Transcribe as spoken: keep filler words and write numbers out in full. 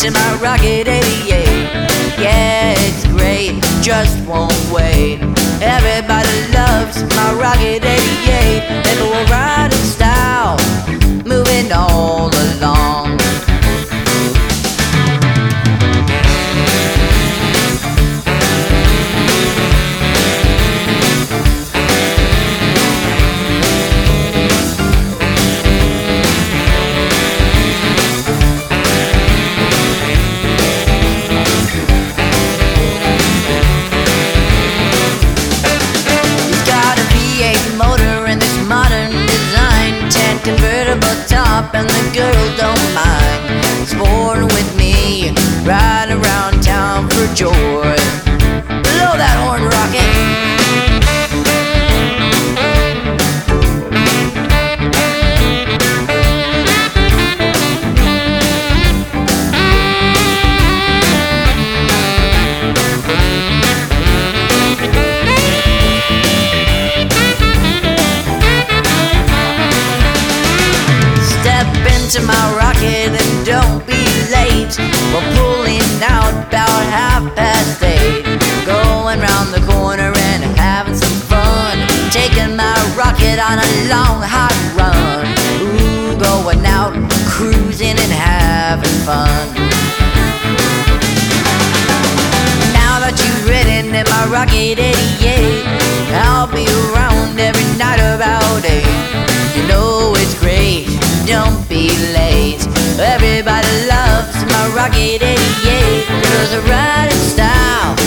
into my Rocket eighty-eight. Yeah, it's great, just won't wait. Everybody loves my Rocket eighty-eight. And we'll ride in style, moving all along. Convertible top and the girl don't mind. Sporting with me, riding around town for joy. Blow that horn, Rocket. To my Rocket and don't be late. We're pulling out about half past eight, going round the corner and having some fun, taking my Rocket on a long hot run. Ooh, going out, cruising and having fun. Now that you've ridden in my Rocket eighty-eight, I'll be around every night about eight. You know it's great, don't be late. Everybody loves my Rocket eighty-eight. There's a riding style,